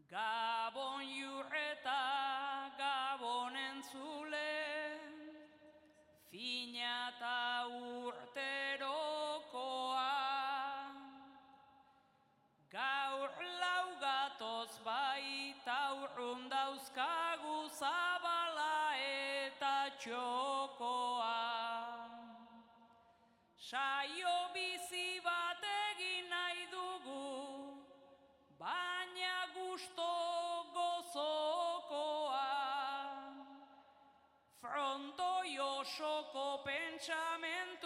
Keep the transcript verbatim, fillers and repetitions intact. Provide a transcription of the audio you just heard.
Gabon jurreta, Gabon entzule, fina ta urterokoa. Gaur laugatoz baita urrun dauzkagu zabala eta txokoa. Saio bizi bat egin nahi dugu, baina gusto gozokoa. Frontoi osoko pentsamendu